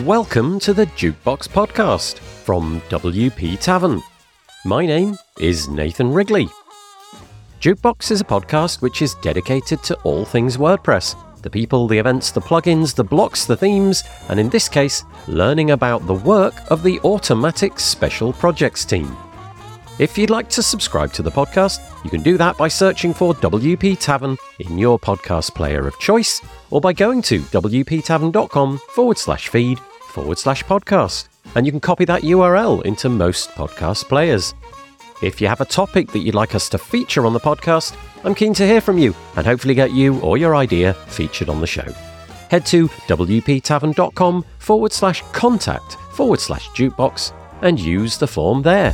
Welcome to the Jukebox Podcast from WP Tavern. My name is Nathan Wrigley. Jukebox is a podcast which is dedicated to all things WordPress. The people, the events, the plugins, the blocks, the themes, and in this case, learning about the work of the Automattic Special Projects team. If you'd like to subscribe to the podcast, you can do that by searching for WP Tavern in your podcast player of choice, or by going to wptavern.com/feed/podcast, and you can copy that URL into most podcast players. If you have a topic that you'd like us to feature on the podcast, I'm keen to hear from you and hopefully get you or your idea featured on the show. Head to wptavern.com/contact/jukebox and use the form there.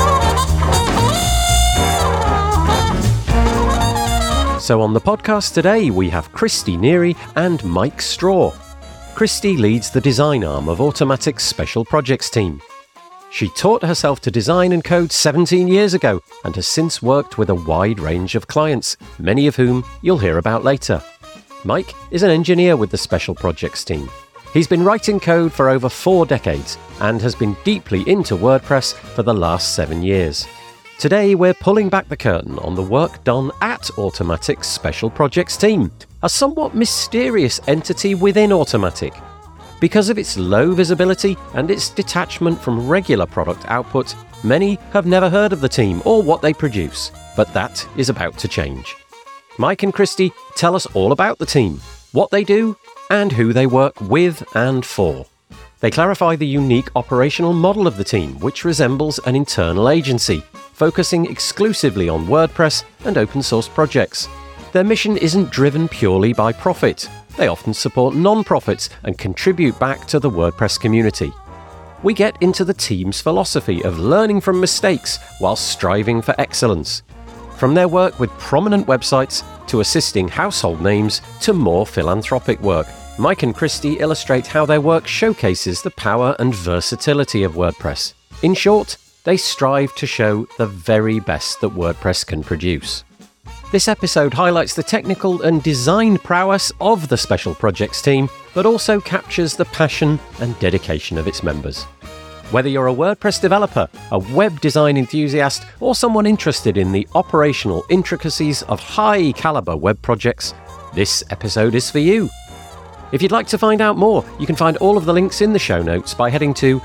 So on the podcast today, we have Christy Neary and Mike Straw. Christy leads the design arm of Automattic's Special Projects team. She taught herself to design and code 17 years ago and has since worked with a wide range of clients, many of whom you'll hear about later. Mike is an engineer with the Special Projects team. He's been writing code for over 4 decades and has been deeply into WordPress for the last 7 years. Today, we're pulling back the curtain on the work done at Automattic's Special Projects team, a somewhat mysterious entity within Automattic. Because of its low visibility and its detachment from regular product output, many have never heard of the team or what they produce, but that is about to change. Mike and Christy tell us all about the team, what they do, and who they work with and for. They clarify the unique operational model of the team, which resembles an internal agency, focusing exclusively on WordPress and open source projects. Their mission isn't driven purely by profit. They often support non-profits and contribute back to the WordPress community. We get into the team's philosophy of learning from mistakes while striving for excellence. From their work with prominent websites to assisting household names to more philanthropic work, Mike and Christy illustrate how their work showcases the power and versatility of WordPress. In short, they strive to show the very best that WordPress can produce. This episode highlights the technical and design prowess of the Special Projects team, but also captures the passion and dedication of its members. Whether you're a WordPress developer, a web design enthusiast, or someone interested in the operational intricacies of high-caliber web projects, this episode is for you. If you'd like to find out more, you can find all of the links in the show notes by heading to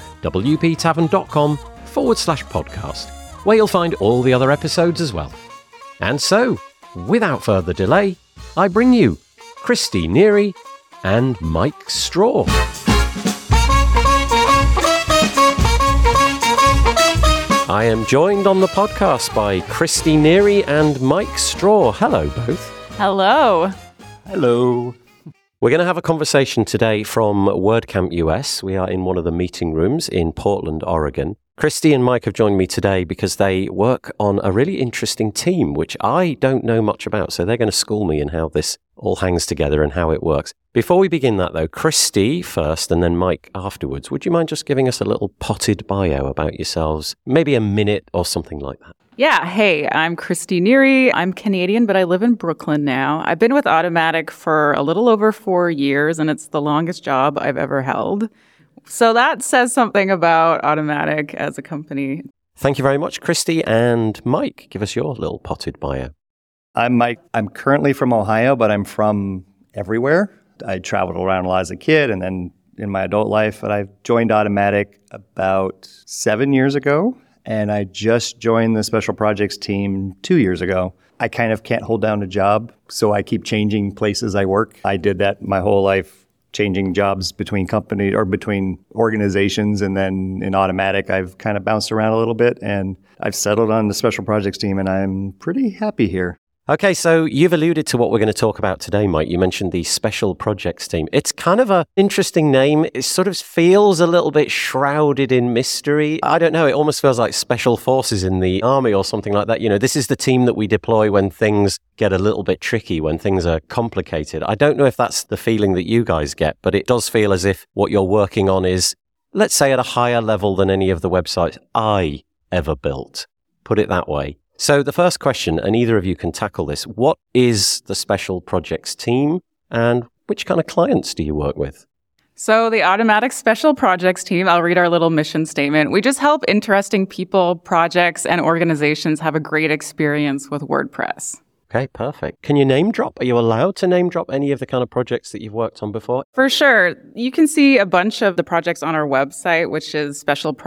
wptavern.com/podcast, where you'll find all the other episodes as well. And so, without further delay, I bring you Christy Neary and Mike Straw. I am joined on the podcast by Christy Neary and Mike Straw. Hello, both. Hello. Hello. We're going to have a conversation today from WordCamp US. We are in one of the meeting rooms in Portland, Oregon. Christy and Mike have joined me today because they work on a really interesting team, which I don't know much about. So they're going to school me in how this all hangs together and how it works. Before we begin that, though, Christy first and then Mike afterwards. Would you mind just giving us a little potted bio about yourselves? Maybe a minute or something like that. Yeah. Hey, I'm Christy Neary. I'm Canadian, but I live in Brooklyn now. I've been with Automattic for a little over 4 years, and it's the longest job I've ever held. So that says something about Automattic as a company. Thank you very much, Christy. And Mike, give us your little potted bio. I'm Mike. I'm currently from Ohio, but I'm from everywhere. I traveled around a lot as a kid and then in my adult life, but I joined Automattic about 7 years ago, and I just joined the Special Projects team 2 years ago. I kind of can't hold down a job, so I keep changing places I work. I did that my whole life, changing jobs between companies or between organizations, and then in Automattic, I've kind of bounced around a little bit, and I've settled on the Special Projects team, and I'm pretty happy here. Okay, so you've alluded to what we're going to talk about today, Mike. You mentioned the Special Projects team. It's kind of an interesting name. It sort of feels a little bit shrouded in mystery. I don't know. It almost feels like Special Forces in the army or something like that. You know, this is the team that we deploy when things get a little bit tricky, when things are complicated. I don't know if that's the feeling that you guys get, but it does feel as if what you're working on is, let's say, at a higher level than any of the websites I ever built. Put it that way. So the first question, and either of you can tackle this, what is the Special Projects team and which kind of clients do you work with? So the Automatic Special Projects team, I'll read our little mission statement. We just help interesting people, projects, and organizations have a great experience with WordPress. Okay, perfect. Can you name drop? Are you allowed to name drop any of the kind of projects that you've worked on before? For sure. You can see a bunch of the projects on our website, which is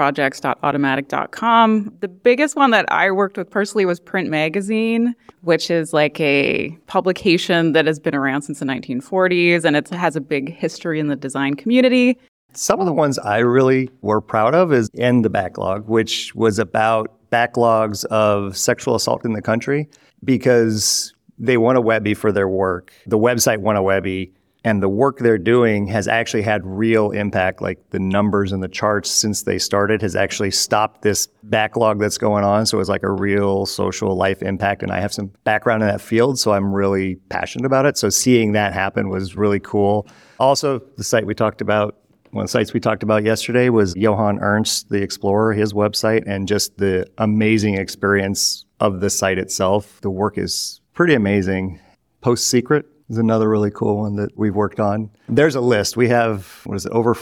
specialprojects.automatic.com. The biggest one that I worked with personally was Print Magazine, which is like a publication that has been around since the 1940s, and it has a big history in the design community. Some of the ones I really were proud of is End the Backlog, which was about backlogs of sexual assault in the country, because they won a Webby for their work. The website won a Webby, and the work they're doing has actually had real impact. Like the numbers and the charts since they started has actually stopped this backlog that's going on. So it's like a real social life impact. And I have some background in that field, so I'm really passionate about it. So seeing that happen was really cool. Also, the site we talked about, one of the sites we talked about yesterday was Johann Ernst, the Explorer, his website, and just the amazing experience of the site itself. The work is pretty amazing. Post Secret is another really cool one that we've worked on. There's a list. We have, over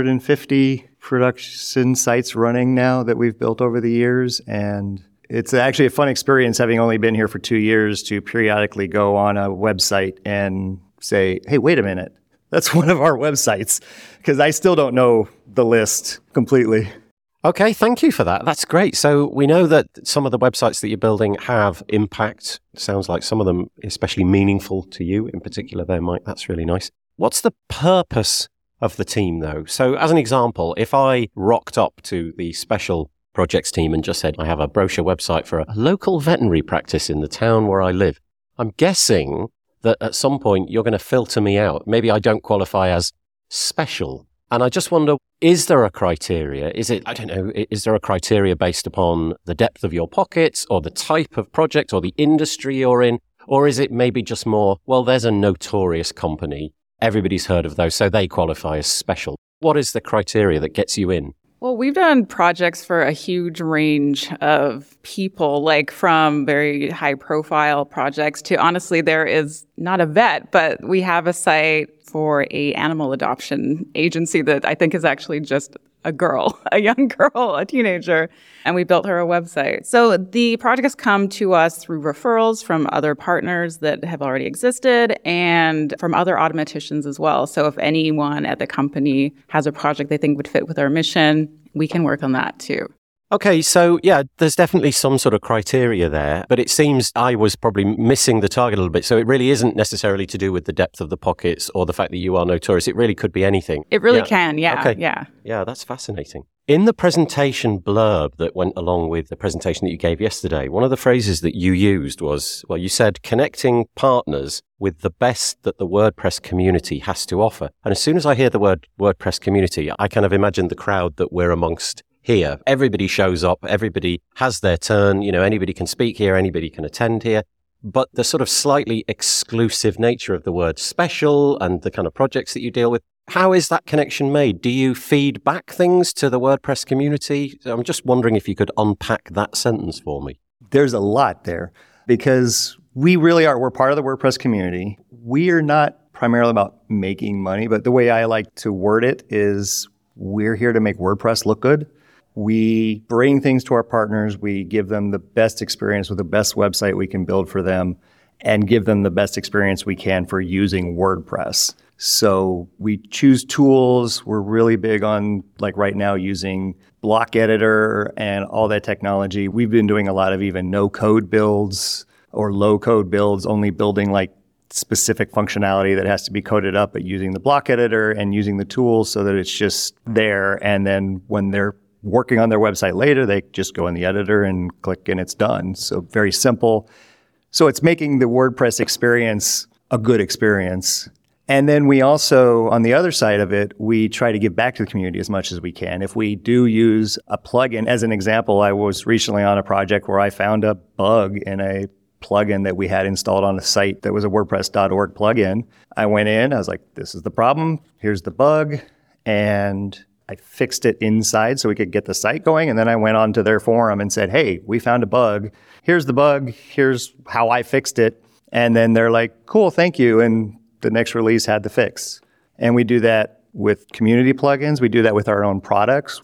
450 production sites running now that we've built over the years. And it's actually a fun experience, having only been here for 2 years, to periodically go on a website and say, hey, wait a minute. That's one of our websites, because I still don't know the list completely. Okay, thank you for that. That's great. So we know that some of the websites that you're building have impact. Sounds like some of them especially meaningful to you in particular there, Mike. That's really nice. What's the purpose of the team, though? So as an example, if I rocked up to the special projects team and just said, I have a brochure website for a local veterinary practice in the town where I live, I'm guessing that at some point you're going to filter me out. Maybe I don't qualify as special. And I just wonder, is there a criteria? Is there a criteria based upon the depth of your pockets or the type of project or the industry you're in? Or is it maybe just more, well, there's a notorious company, everybody's heard of those, so they qualify as special? What is the criteria that gets you in? Well, we've done projects for a huge range of people, like from very high profile projects to, honestly, there is not a vet, but we have a site for a animal adoption agency that I think is actually just a girl, a young girl, a teenager, and we built her a website. So the projects come to us through referrals from other partners that have already existed and from other automaticians as well. So if anyone at the company has a project they think would fit with our mission, we can work on that too. Okay, so yeah, there's definitely some sort of criteria there, but it seems I was probably missing the target a little bit. So it really isn't necessarily to do with the depth of the pockets or the fact that you are notorious. It really could be anything. It really can, yeah. Okay. Yeah. Yeah, that's fascinating. In the presentation blurb that went along with the presentation that you gave yesterday, one of the phrases that you used was, well, you said connecting partners with the best that the WordPress community has to offer. And as soon as I hear the word WordPress community, I kind of imagine the crowd that we're amongst here. Everybody shows up, everybody has their turn, anybody can speak here, anybody can attend here. But the sort of slightly exclusive nature of the word special and the kind of projects that you deal with, how is that connection made? Do you feed back things to the WordPress community? I'm just wondering if you could unpack that sentence for me. There's a lot there, because we're part of the WordPress community. We are not primarily about making money, but the way I like to word it is we're here to make WordPress look good. We bring things to our partners. We give them the best experience with the best website we can build for them and give them the best experience we can for using WordPress. So we choose tools. We're really big on, like right now, using Block Editor and all that technology. We've been doing a lot of even no-code builds or low-code builds, only building like specific functionality that has to be coded up, but using the Block Editor and using the tools so that it's just there. And then when they're working on their website later, they just go in the editor and click and it's done. So very simple. So it's making the WordPress experience a good experience. And then we also, on the other side of it, we try to give back to the community as much as we can. If we do use a plugin, as an example, I was recently on a project where I found a bug in a plugin that we had installed on a site that was a WordPress.org plugin. I went in, I was like, this is the problem, here's the bug, and I fixed it inside so we could get the site going. And then I went on to their forum and said, hey, we found a bug. Here's the bug. Here's how I fixed it. And then they're like, cool, thank you. And the next release had the fix. And we do that with community plugins. We do that with our own products.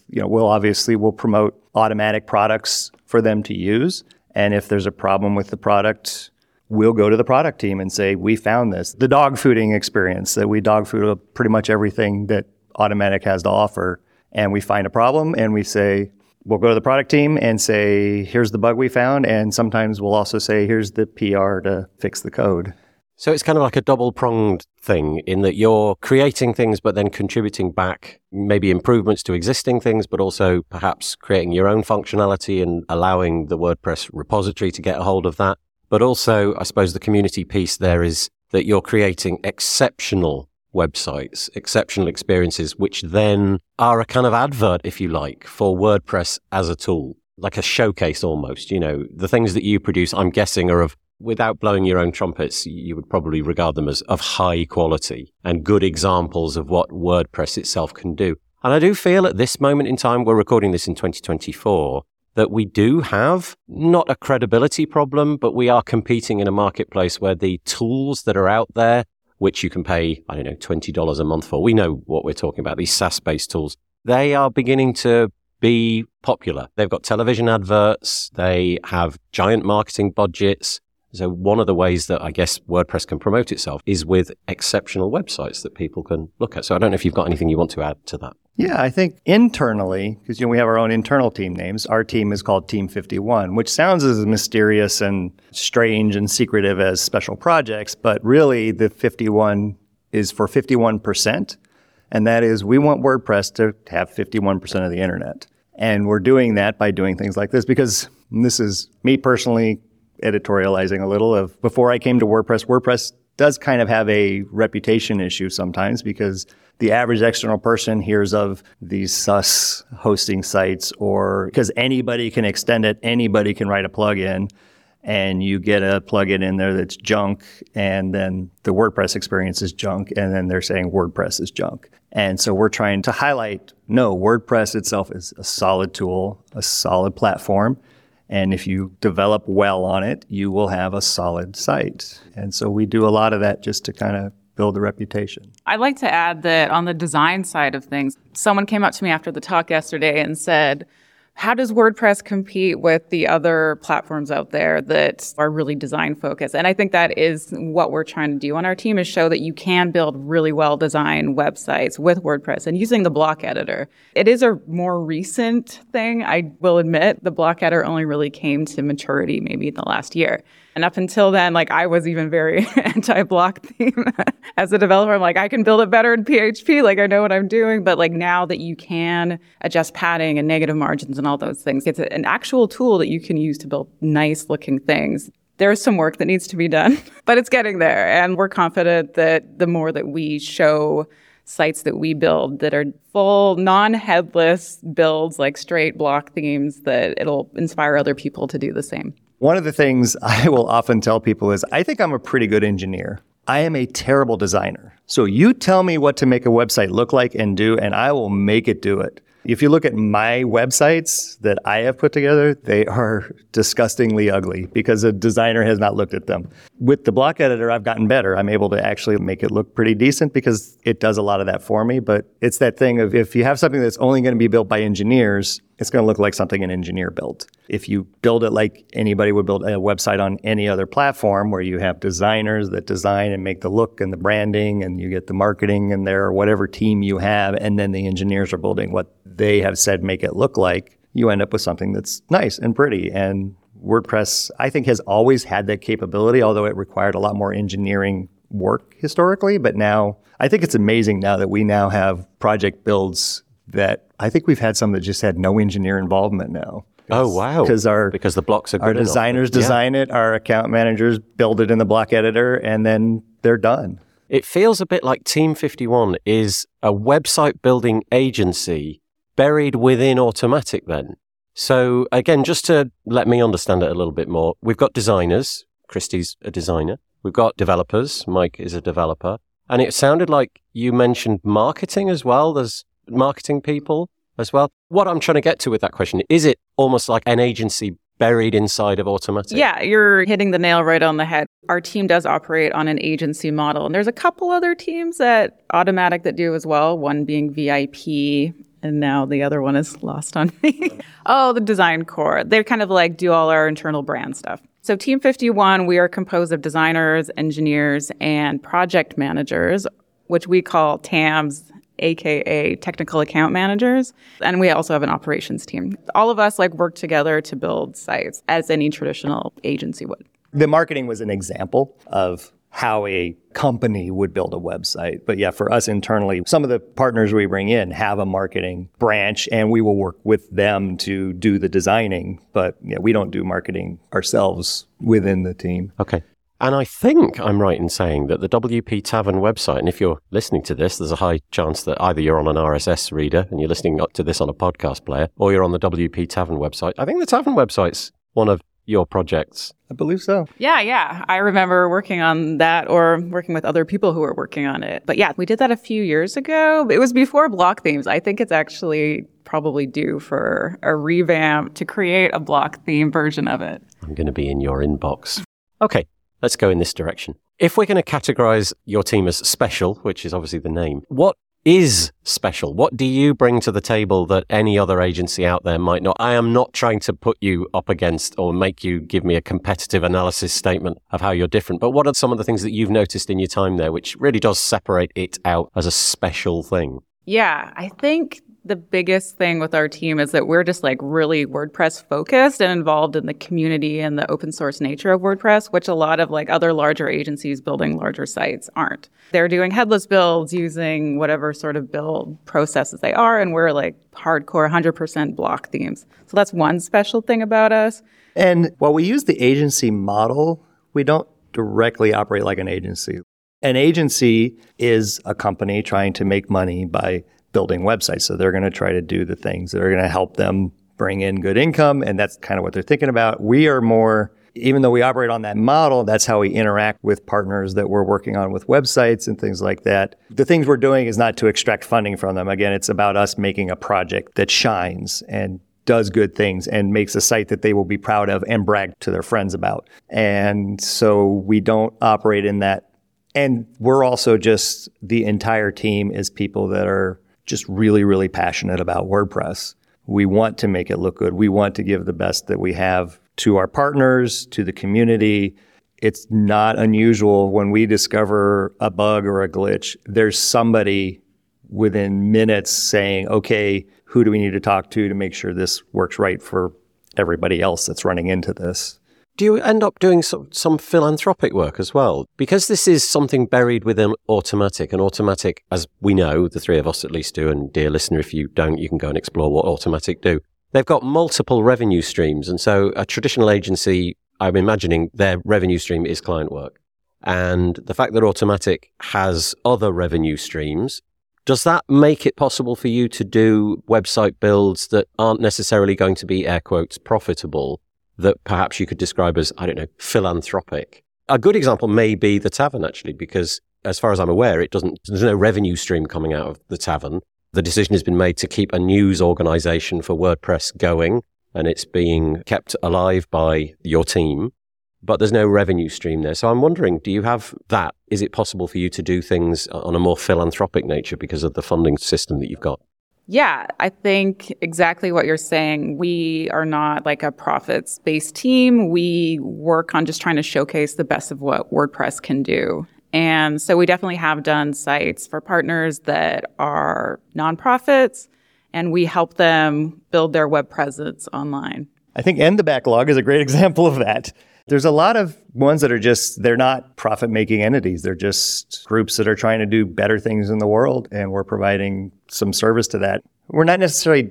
We'll promote Automattic products for them to use. And if there's a problem with the product, we'll go to the product team and say, we found this. The dog fooding experience, that we dog food pretty much everything that Automattic has to offer. And we find a problem and we say, we'll go to the product team and say, here's the bug we found. And sometimes we'll also say, here's the PR to fix the code. So it's kind of like a double-pronged thing in that you're creating things, but then contributing back maybe improvements to existing things, but also perhaps creating your own functionality and allowing the WordPress repository to get a hold of that. But also, I suppose the community piece there is that you're creating exceptional websites, exceptional experiences, which then are a kind of advert, if you like, for WordPress as a tool, like a showcase almost. The things that you produce, I'm guessing, are of, without blowing your own trumpets, you would probably regard them as of high quality and good examples of what WordPress itself can do. And I do feel at this moment in time, we're recording this in 2024, that we do have not a credibility problem, but we are competing in a marketplace where the tools that are out there, which you can pay, $20 a month for, we know what we're talking about, these SaaS-based tools, they are beginning to be popular. They've got television adverts, they have giant marketing budgets. So one of the ways that I guess WordPress can promote itself is with exceptional websites that people can look at. So I don't know if you've got anything you want to add to that. Yeah, I think internally, because we have our own internal team names, our team is called Team 51, which sounds as mysterious and strange and secretive as special projects, but really the 51 is for 51%. And that is, we want WordPress to have 51% of the internet. And we're doing that by doing things like this, because this is me personally editorializing a little of, before I came to WordPress does kind of have a reputation issue sometimes, because the average external person hears of these sus hosting sites, or because anybody can extend it, anybody can write a plugin, and you get a plugin in there that's junk, and then the WordPress experience is junk, and then they're saying WordPress is junk. And so we're trying to highlight, no, WordPress itself is a solid tool, a solid platform. And if you develop well on it, you will have a solid site. And so we do a lot of that just to kind of build a reputation. I'd like to add that on the design side of things, someone came up to me after the talk yesterday and said, how does WordPress compete with the other platforms out there that are really design focused? And I think that is what we're trying to do on our team, is show that you can build really well-designed websites with WordPress and using the block editor. It is a more recent thing, I will admit. The block editor only really came to maturity maybe in the last year. And up until then, I was even very anti-block theme as a developer. I'm I can build it better in PHP. I know what I'm doing. But now that you can adjust padding and negative margins and all those things, it's an actual tool that you can use to build nice looking things. There's some work that needs to be done, but it's getting there. And we're confident that the more that we show sites that we build that are full, non-headless builds, straight block themes, that it'll inspire other people to do the same. One of the things I will often tell people is, I think I'm a pretty good engineer. I am a terrible designer. So you tell me what to make a website look like and do, and I will make it do it. If you look at my websites that I have put together, they are disgustingly ugly because a designer has not looked at them. With the block editor, I've gotten better. I'm able to actually make it look pretty decent because it does a lot of that for me. But it's that thing of, if you have something that's only going to be built by engineers, it's going to look like something an engineer built. If you build it like anybody would build a website on any other platform, where you have designers that design and make the look and the branding, and you get the marketing in there, or whatever team you have, and then the engineers are building what they have said make it look like, you end up with something that's nice and pretty. And WordPress, I think, has always had that capability, although it required a lot more engineering work historically. But now, I think it's amazing now that we now have project builds that I think we've had some that just had no engineer involvement now. Oh, wow. Because the blocks are good our designers design it, our account managers build it in the block editor, and then they're done. It feels a bit like Team 51 is a website building agency buried within Automattic then. So again, just to let me understand it a little bit more, we've got designers. Christy's a designer. We've got developers. Mike is a developer. And it sounded like you mentioned marketing as well. There's marketing people as well. What I'm trying to get to with that question, is it almost like an agency buried inside of Automattic? Yeah, you're hitting the nail right on the head. Our team does operate on an agency model, and there's a couple other teams at Automattic that do as well, one being VIP, and now the other one is lost on me. Oh, the design core. They kind of like do all our internal brand stuff. So Team 51, we are composed of designers, engineers, and project managers, which we call TAMs, aka technical account managers. And we also have an operations team. All of us work together to build sites as any traditional agency would. The marketing was an example of how a company would build a website. But yeah, for us internally, some of the partners we bring in have a marketing branch, and we will work with them to do the designing. But yeah, we don't do marketing ourselves within the team. Okay. And I think I'm right in saying that the WP Tavern website, and if you're listening to this, there's a high chance that either you're on an RSS reader and you're listening to this on a podcast player, or you're on the WP Tavern website. I think the Tavern website's one of your projects. I believe so. Yeah. I remember working on that or working with other people who were working on it. But yeah, we did that a few years ago. It was before block themes. I think it's actually probably due for a revamp to create a block theme version of it. I'm going to be in your inbox. Okay. Let's go in this direction. If we're going to categorize your team as special, which is obviously the name, what is special? What do you bring to the table that any other agency out there might not? I am not trying to put you up against or make you give me a competitive analysis statement of how you're different, but what are some of the things that you've noticed in your time there which really does separate it out as a special thing? Yeah, I think the biggest thing with our team is that we're just really WordPress focused and involved in the community and the open source nature of WordPress, which a lot of other larger agencies building larger sites aren't. They're doing headless builds using whatever sort of build processes they are, and we're hardcore 100% block themes. So that's one special thing about us. And while we use the agency model, we don't directly operate like an agency. An agency is a company trying to make money by building websites. So they're going to try to do the things that are going to help them bring in good income. And that's kind of what they're thinking about. We are more, even though we operate on that model, that's how we interact with partners that we're working on with websites and things like that. The things we're doing is not to extract funding from them. Again, it's about us making a project that shines and does good things and makes a site that they will be proud of and brag to their friends about. And so we don't operate in that. And we're also just, the entire team is people that are just really, really passionate about WordPress. We want to make it look good. We want to give the best that we have to our partners, to the community. It's not unusual when we discover a bug or a glitch, there's somebody within minutes saying, okay, who do we need to talk to make sure this works right for everybody else that's running into this? Do you end up doing some philanthropic work as well? Because this is something buried within Automattic, and Automattic, as we know, the three of us at least do, and dear listener, if you don't, you can go and explore what Automattic do. They've got multiple revenue streams, and so a traditional agency, I'm imagining their revenue stream is client work. And the fact that Automattic has other revenue streams, does that make it possible for you to do website builds that aren't necessarily going to be, air quotes, profitable, that perhaps you could describe as, philanthropic? A good example may be the Tavern, actually, because as far as I'm aware, there's no revenue stream coming out of the Tavern. The decision has been made to keep a news organization for WordPress going, and it's being kept alive by your team, but there's no revenue stream there. So I'm wondering, do you have that? Is it possible for you to do things on a more philanthropic nature because of the funding system that you've got? Yeah, I think exactly what you're saying. We are not a profits-based team. We work on just trying to showcase the best of what WordPress can do. And so we definitely have done sites for partners that are nonprofits, and we help them build their web presence online. I think End the Backlog is a great example of that. There's a lot of ones that are they're not profit-making entities. They're just groups that are trying to do better things in the world, and we're providing some service to that. We're not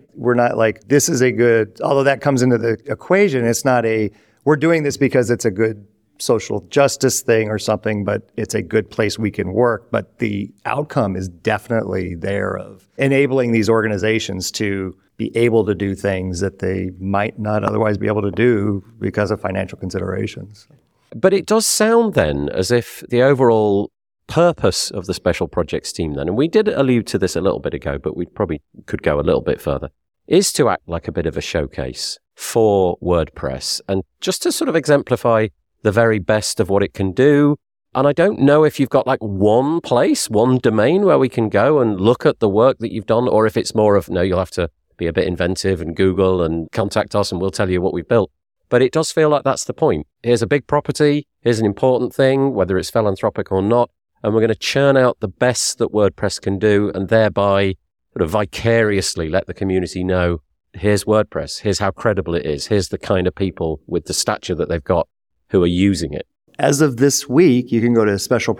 this is a good, although that comes into the equation, it's not we're doing this because it's a good social justice thing or something, but it's a good place we can work. But the outcome is definitely there of enabling these organizations to be able to do things that they might not otherwise be able to do because of financial considerations. But it does sound then as if the overall purpose of the special projects team then, and we did allude to this a little bit ago, but we probably could go a little bit further, is to act like a bit of a showcase for WordPress and just to sort of exemplify the very best of what it can do. And I don't know if you've got like one place, one domain where we can go and look at the work that you've done, or if it's more of, no, you'll have to be a bit inventive and Google and contact us and we'll tell you what we've built. But it does feel like that's the point. Here's a big property, here's an important thing, whether it's philanthropic or not, and we're going to churn out the best that WordPress can do and thereby sort of vicariously let the community know, here's WordPress, here's how credible it is, here's the kind of people with the stature that they've got who are using it. As of this week, you can go to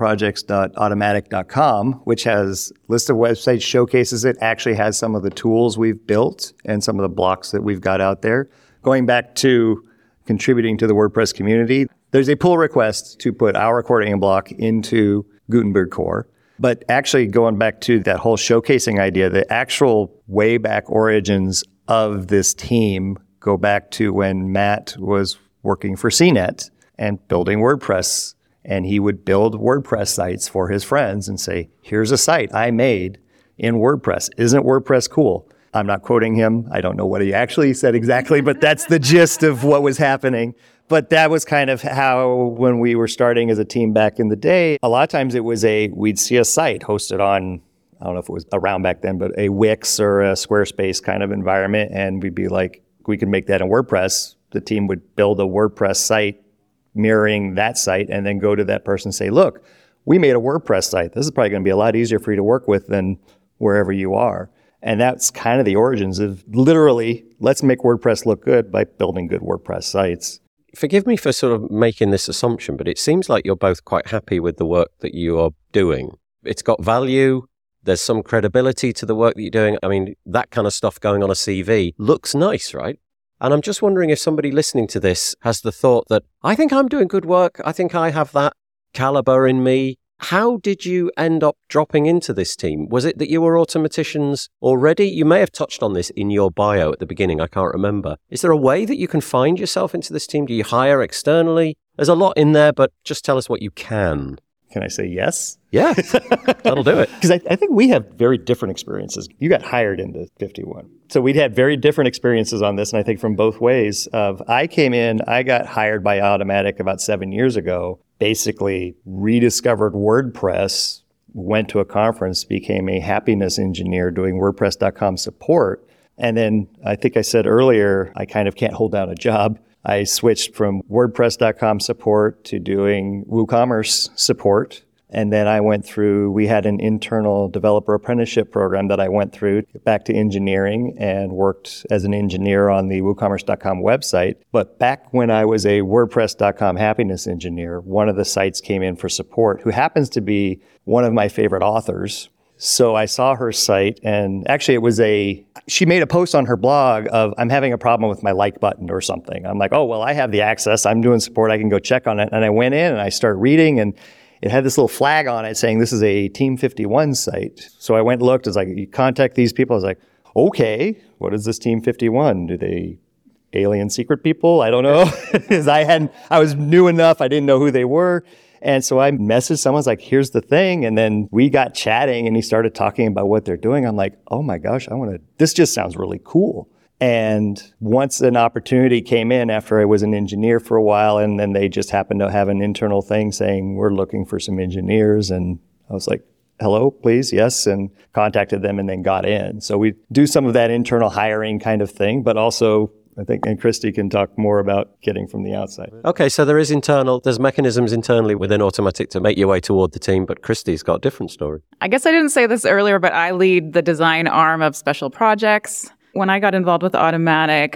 specialprojects.automattic.com, which has a list of websites, showcases it, actually has some of the tools we've built and some of the blocks that we've got out there. Going back to contributing to the WordPress community, there's a pull request to put our accordion block into Gutenberg Core. But actually going back to that whole showcasing idea, the actual way back origins of this team go back to when Matt was working for CNET and building WordPress. And he would build WordPress sites for his friends and say, here's a site I made in WordPress. Isn't WordPress cool? I'm not quoting him. I don't know what he actually said exactly, but that's the gist of what was happening. But that was kind of how, when we were starting as a team back in the day, a lot of times it was we'd see a site hosted on, I don't know if it was around back then, but a Wix or a Squarespace kind of environment. And we'd be like, we could make that in WordPress. The team would build a WordPress site mirroring that site and then go to that person and say, look, we made a WordPress site. This is probably going to be a lot easier for you to work with than wherever you are. And that's kind of the origins of literally, let's make WordPress look good by building good WordPress sites. Forgive me for sort of making this assumption, but it seems like you're both quite happy with the work that you are doing. It's got value. There's some credibility to the work that you're doing. I mean, that kind of stuff going on a CV looks nice, right? And I'm just wondering if somebody listening to this has the thought that, I think I'm doing good work. I think I have that caliber in me. How did you end up dropping into this team? Was it that you were automaticians already? You may have touched on this in your bio at the beginning. I can't remember. Is there a way that you can find yourself into this team? Do you hire externally? There's a lot in there, but just tell us what you can. Can I say yes? Yeah, that'll do it. Because I think we have very different experiences. You got hired into 51. So we'd had very different experiences on this, and I think from both ways. I came in, I got hired by Automattic about 7 years ago, basically rediscovered WordPress, went to a conference, became a happiness engineer doing WordPress.com support. And then I think I said earlier, I kind of can't hold down a job. I switched from WordPress.com support to doing WooCommerce support. And then I went through, we had an internal developer apprenticeship program that I went through back to engineering and worked as an engineer on the WooCommerce.com website. But back when I was a WordPress.com happiness engineer, one of the sites came in for support, who happens to be one of my favorite authors. So I saw her site, and actually it was she made a post on her blog of, I'm having a problem with my like button or something. I'm like, oh, well, I have the access. I'm doing support. I can go check on it. And I went in and I started reading, and it had this little flag on it saying this is a Team 51 site. So I went and looked. It's like, you contact these people. I was like, okay, what is this Team 51? Do they alien secret people? I don't know. Because I was new enough. I didn't know who they were. And so I messaged someone, I was like, here's the thing. And then we got chatting and he started talking about what they're doing. I'm like, oh my gosh, this just sounds really cool. And once an opportunity came in after I was an engineer for a while, and then they just happened to have an internal thing saying, we're looking for some engineers. And I was like, hello, please, yes, and contacted them and then got in. So we do some of that internal hiring kind of thing, but also I think, and Christy can talk more about getting from the outside. Okay, so there's mechanisms internally within Automattic to make your way toward the team, but Christy's got a different story. I guess I didn't say this earlier, but I lead the design arm of Special Projects. When I got involved with Automattic,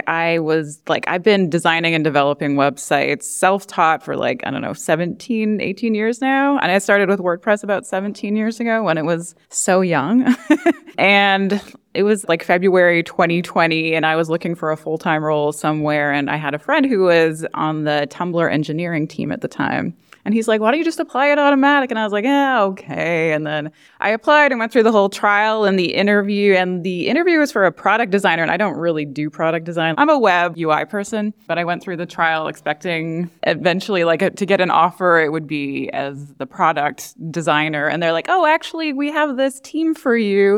I've been designing and developing websites, self-taught for 17, 18 years now. And I started with WordPress about 17 years ago when it was so young. And it was February 2020, and I was looking for a full-time role somewhere. And I had a friend who was on the Tumblr engineering team at the time. And he's like, why don't you just apply at Automattic? And I was like, yeah, okay. And then I applied and went through the whole trial and the interview. And the interview was for a product designer. And I don't really do product design. I'm a web UI person. But I went through the trial expecting eventually to get an offer, it would be as the product designer. And they're like, oh, actually, we have this team for you.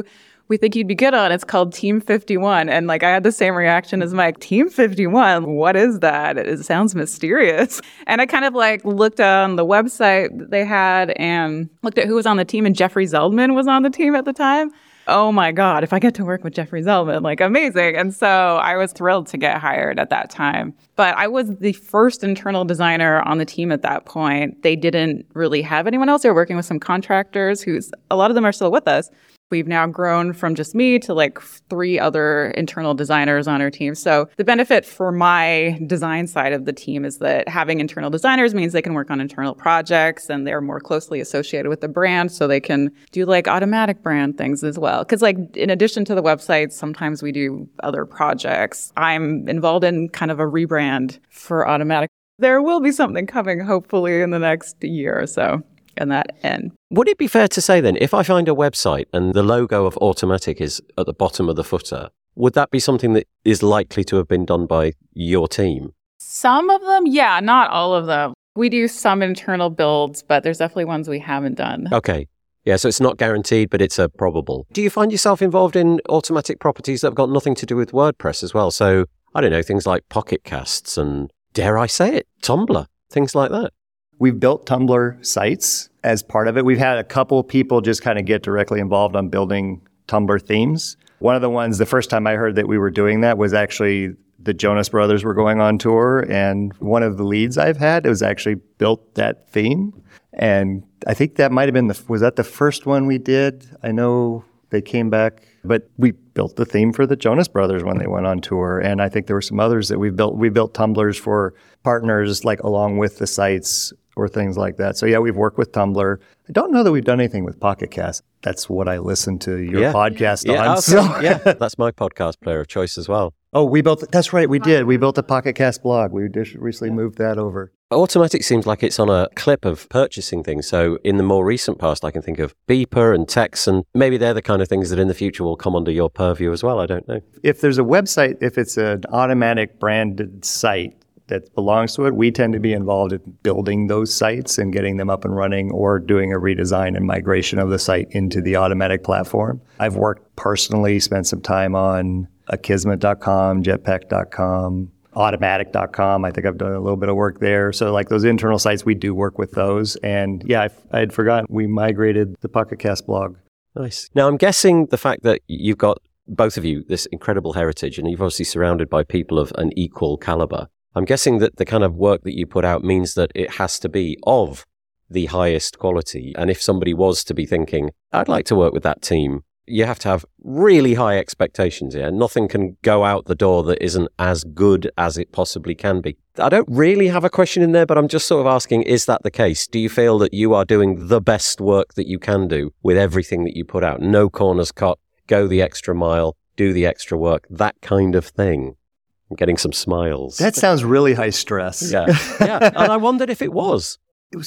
we think you'd be good on. It's called Team 51. And like I had the same reaction as Mike. Team 51? What is that? It sounds mysterious. And I kind of like looked on the website that they had and looked at who was on the team, and Jeffrey Zeldman was on the team at the time. Oh my God, if I get to work with Jeffrey Zeldman, like amazing. And so I was thrilled to get hired at that time. But I was the first internal designer on the team at that point. They didn't really have anyone else. They were working with some contractors a lot of them are still with us. We've now grown from just me to like 3 other internal designers on our team. So the benefit for my design side of the team is that having internal designers means they can work on internal projects and they're more closely associated with the brand, so they can do like Automattic brand things as well. Because like in addition to the website, sometimes we do other projects. I'm involved in kind of a rebrand for Automattic. There will be something coming hopefully in the next year or so. And that end. Would it be fair to say then, if I find a website and the logo of Automattic is at the bottom of the footer, would that be something that is likely to have been done by your team? Some of them, yeah, not all of them. We do some internal builds, but there's definitely ones we haven't done. Okay. Yeah, so it's not guaranteed, but it's a probable. Do you find yourself involved in Automattic properties that have got nothing to do with WordPress as well? So, I don't know, things like Pocket Casts and, dare I say it, Tumblr, things like that. We've built Tumblr sites as part of it. We've had a couple people just kind of get directly involved on building Tumblr themes. One of the ones, the first time I heard that we were doing that was actually the Jonas Brothers were going on tour. And one of the leads I've had was actually built that theme. And I think that might have been was that the first one we did? I know they came back, but we built the theme for the Jonas Brothers when they went on tour. And I think there were some others that we built. We built Tumblrs for partners, like along with the sites or things like that. So yeah, we've worked with Tumblr. I don't know that we've done anything with Pocket Cast. That's what I listen to your podcast on. Okay. So. Yeah, that's my podcast player of choice as well. Oh, that's right, we did. We built a Pocket Cast blog. We just recently moved that over. Automattic seems like it's on a clip of purchasing things. So in the more recent past, I can think of Beeper and Tex, and maybe they're the kind of things that in the future will come under your purview as well. I don't know. If there's a website, if it's an Automattic branded site that belongs to it, we tend to be involved in building those sites and getting them up and running, or doing a redesign and migration of the site into the Automattic platform. I've worked personally, spent some time on Akismet.com, Jetpack.com, Automattic.com. I think I've done a little bit of work there. So like those internal sites, we do work with those. And yeah, I had forgotten we migrated the Pocket Cast blog. Nice. Now I'm guessing the fact that you've got, both of you, this incredible heritage, and you've obviously surrounded by people of an equal caliber. I'm guessing that the kind of work that you put out means that it has to be of the highest quality. And if somebody was to be thinking, I'd like to work with that team, you have to have really high expectations here. Nothing can go out the door that isn't as good as it possibly can be. I don't really have a question in there, but I'm just sort of asking, is that the case? Do you feel that you are doing the best work that you can do with everything that you put out? No corners cut, go the extra mile, do the extra work, that kind of thing. I'm getting some smiles. That sounds really high stress. Yeah. And I wondered if it was.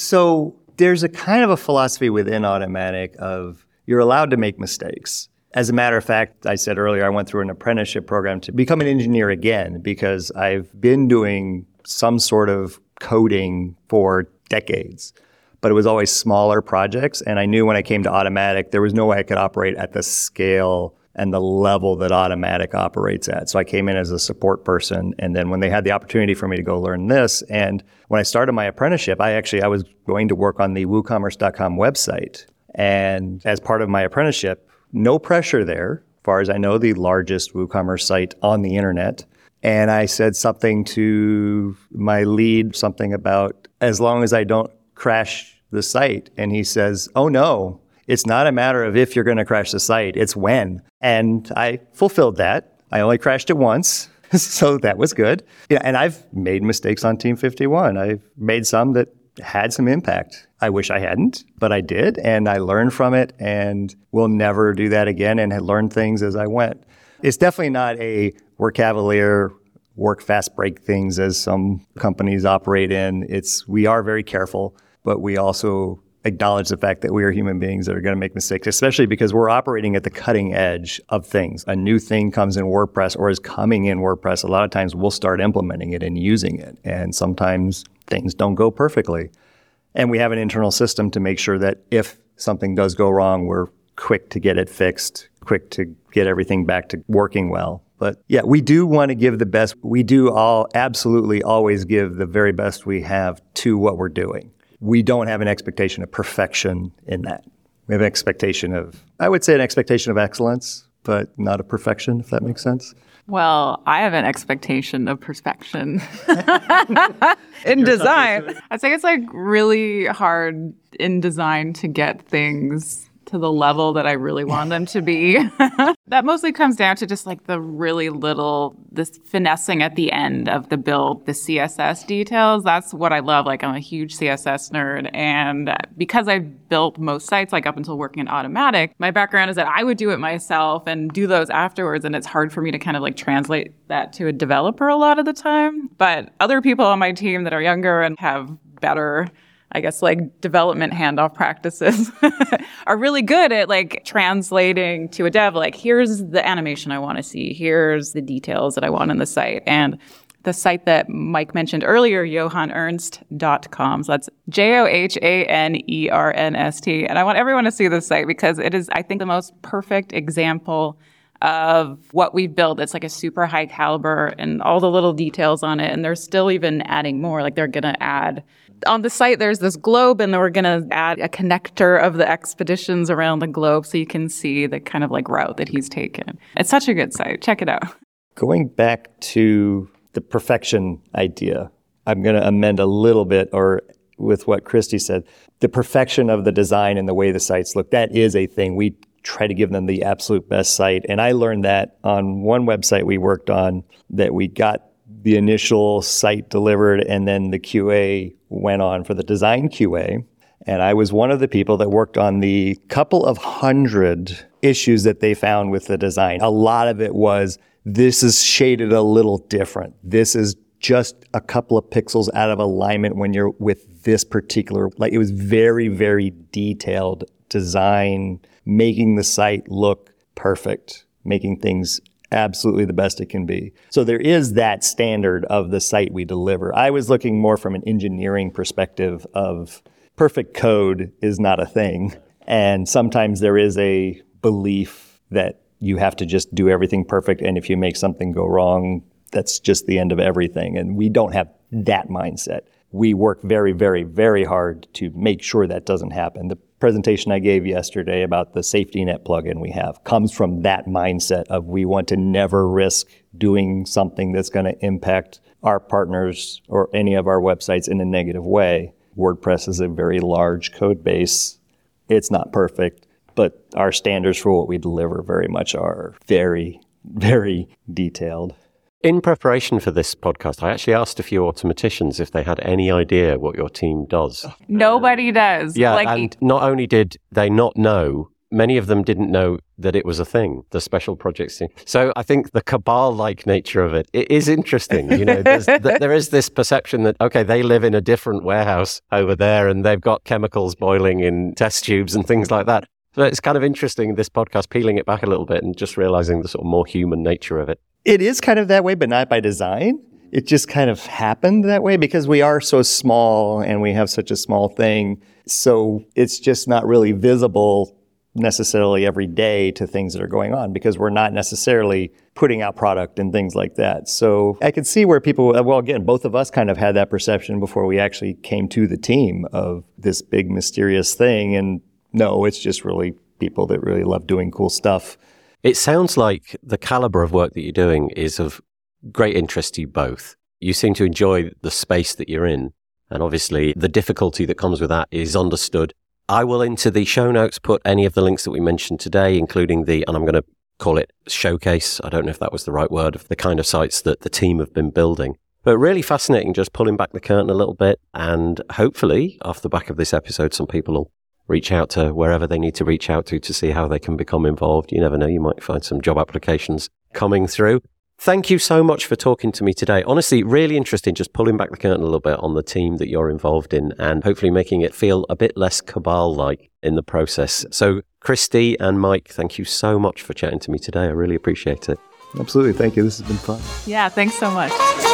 So there's a kind of a philosophy within Automattic of you're allowed to make mistakes. As a matter of fact, I said earlier, I went through an apprenticeship program to become an engineer again, because I've been doing some sort of coding for decades, but it was always smaller projects. And I knew when I came to Automattic, there was no way I could operate at the scale and the level that Automattic operates at. So I came in as a support person. And then when they had the opportunity for me to go learn this, and when I started my apprenticeship, I was going to work on the WooCommerce.com website. And as part of my apprenticeship, no pressure there, as far as I know, the largest WooCommerce site on the internet. And I said something to my lead, something about, as long as I don't crash the site. And he says, oh no, it's not a matter of if you're going to crash the site, it's when. And I fulfilled that. I only crashed it once, so that was good. Yeah, and I've made mistakes on Team 51. I've made some that had some impact. I wish I hadn't, but I did, and I learned from it, and will never do that again, and had learned things as I went. It's definitely not a work cavalier, work fast, break things as some companies operate in. We are very careful, but we also acknowledge the fact that we are human beings that are going to make mistakes, especially because we're operating at the cutting edge of things. A new thing comes in WordPress or is coming in WordPress. A lot of times we'll start implementing it and using it. And sometimes things don't go perfectly. And we have an internal system to make sure that if something does go wrong, we're quick to get it fixed, quick to get everything back to working well. But yeah, we do want to give the best. We do absolutely always give the very best we have to what we're doing. We don't have an expectation of perfection in that. We have an expectation of excellence, but not of perfection, if that makes sense. Well, I have an expectation of perfection in design. I'd say it's like really hard in design to get things to the level that I really want them to be. That mostly comes down to just like the really little, this finessing at the end of the build, the CSS details. That's what I love. Like I'm a huge CSS nerd. And because I've built most sites, like up until working in Automattic, my background is that I would do it myself and do those afterwards. And it's hard for me to kind of like translate that to a developer a lot of the time. But other people on my team that are younger and have better, I guess, like development handoff practices are really good at like translating to a dev, like, here's the animation I want to see. Here's the details that I want in the site. And the site that Mike mentioned earlier, johannernst.com. So that's JOHANERNST. And I want everyone to see this site because it is, I think, the most perfect example of what we've built. It's like a super high caliber and all the little details on it. And they're still even adding more. Like they're going to add on the site, there's this globe, and then we're going to add a connector of the expeditions around the globe so you can see the kind of like route that he's taken. It's such a good site. Check it out. Going back to the perfection idea, I'm going to amend a little bit or with what Christy said. The perfection of the design and the way the sites look, that is a thing. We try to give them the absolute best site. And I learned that on one website we worked on that we got the initial site delivered and then the QA went on for the design QA. And I was one of the people that worked on the couple of hundred issues that they found with the design. A lot of it was, this is shaded a little different. This is just a couple of pixels out of alignment when you're with this particular, like it was very, very detailed design, making the site look perfect, making things absolutely the best it can be. So there is that standard of the site we deliver. I was looking more from an engineering perspective of perfect code is not a thing. And sometimes there is a belief that you have to just do everything perfect. And if you make something go wrong, that's just the end of everything. And we don't have that mindset. We work very, very, very hard to make sure that doesn't happen. The presentation I gave yesterday about the safety net plugin we have comes from that mindset of we want to never risk doing something that's going to impact our partners or any of our websites in a negative way. WordPress is a very large code base. It's not perfect, but our standards for what we deliver very much are very, very detailed. In preparation for this podcast, I actually asked a few automaticians if they had any idea what your team does. Nobody does. Yeah, and not only did they not know, many of them didn't know that it was a thing, the special projects team. So I think the cabal-like nature of it is interesting. You know, there is this perception that, okay, they live in a different warehouse over there and they've got chemicals boiling in test tubes and things like that. So it's kind of interesting, this podcast, peeling it back a little bit and just realizing the sort of more human nature of it. It is kind of that way, but not by design. It just kind of happened that way because we are so small and we have such a small thing. So it's just not really visible necessarily every day to things that are going on because we're not necessarily putting out product and things like that. So I could see where people, well, again, both of us kind of had that perception before we actually came to the team of this big mysterious thing. And no, it's just really people that really love doing cool stuff. It sounds like the caliber of work that you're doing is of great interest to you both. You seem to enjoy the space that you're in. And obviously, the difficulty that comes with that is understood. I will, into the show notes, put any of the links that we mentioned today, including and I'm going to call it showcase. I don't know if that was the right word, of the kind of sites that the team have been building. But really fascinating, just pulling back the curtain a little bit. And hopefully, off the back of this episode, some people will reach out to wherever they need to reach out to see how they can become involved. You never know, you might find some job applications coming through. Thank you so much for talking to me today. Honestly, really interesting, just pulling back the curtain a little bit on the team that you're involved in and hopefully making it feel a bit less cabal-like in the process. So, Christy and Mike, thank you so much for chatting to me today. I really appreciate it. Absolutely. Thank you. This has been fun. Yeah, thanks so much.